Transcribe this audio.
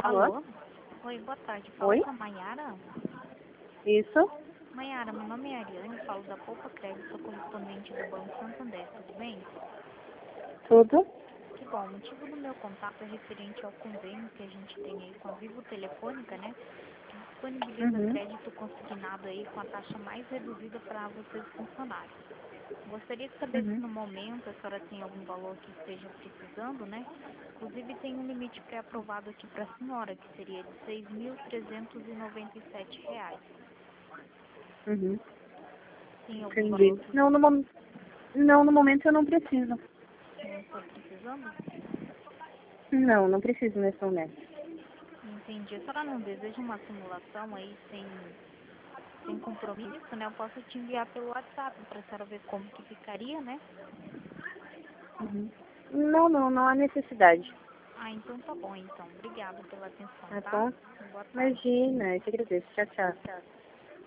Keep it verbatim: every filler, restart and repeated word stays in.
Alô? Alô? Oi, boa tarde. Falo Oi? com a Maiara. Isso? Maiara, meu nome é Ariane, falo da Poupa Crédito, sou correspondente do Banco Santander, tudo bem? Tudo? Que bom, o motivo do meu contato é referente ao convênio que a gente tem aí com a Vivo Telefônica, né? Que disponibiliza Uhum. crédito consignado aí com a taxa mais reduzida para vocês funcionários. Gostaria de saber se Uhum. no momento a senhora tem algum valor que esteja precisando, né? Inclusive tem um limite pré-aprovado aqui para a senhora, que seria de seis mil trezentos e noventa e sete reais. Uhum. Tem algum Entendi. valor que Não, no, mom... não, no momento eu não preciso. não está precisando? Não, não preciso nesse momento. Entendi. A senhora não deseja uma simulação aí sem, sem compromisso, né? Eu posso te enviar pelo WhatsApp para a senhora ver como que ficaria, né? Uhum. Não, não, não há necessidade. Ah, então tá bom, então. Obrigada pela atenção, Tá tá? bom? Boa tarde. Imagina, eu te agradeço. Tchau, tchau.